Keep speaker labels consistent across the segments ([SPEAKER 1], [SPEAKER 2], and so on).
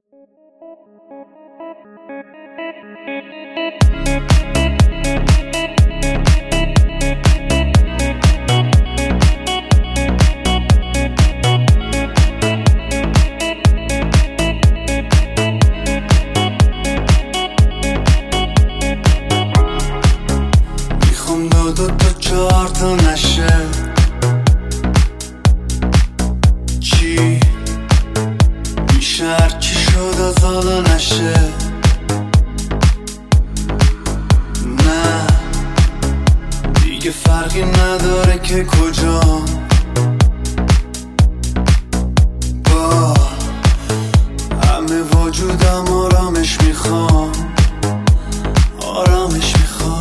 [SPEAKER 1] میخوام دو چهار تا نشه چی میشه هرچی شد از حالا نشه نه دیگه فرقی نداره که کجا با همه وجودم آرامش میخوام آرامش میخوام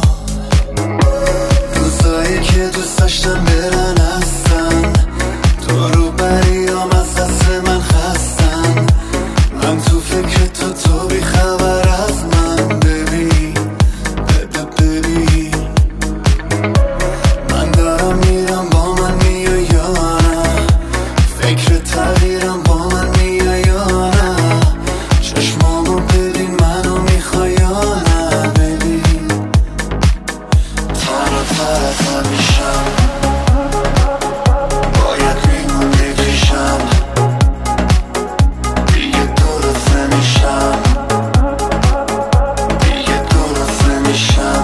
[SPEAKER 1] روزایی که دوست داشتم برن هستن تو رو بریام از دست من خستن من تو فکر تو بی خبر از من ببین من دارم میرم با من میای یا نه فکر تغییرم با من میای یا نه چشمامو ببین منو میخوای یا نه ببین تر و تر میشم باید میمونی پیشم دیگه درست نمیشم دیگه درست نمیشم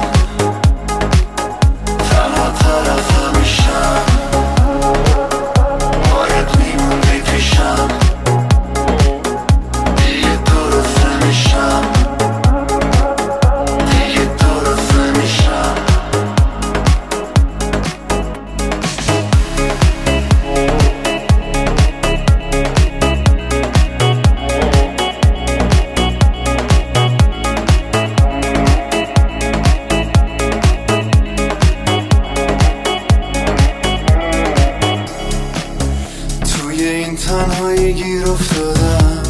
[SPEAKER 1] تنها طرف میشم باید میمونی پیشم دیگه درست نمیشم دیگه درست نمیشم توی این تنهایی گیر افتادم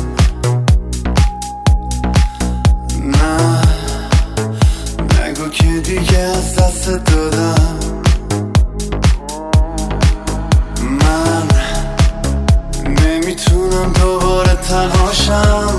[SPEAKER 1] نه نگو که دیگه از دست دادم من نمیتونم دوباره تنهاشم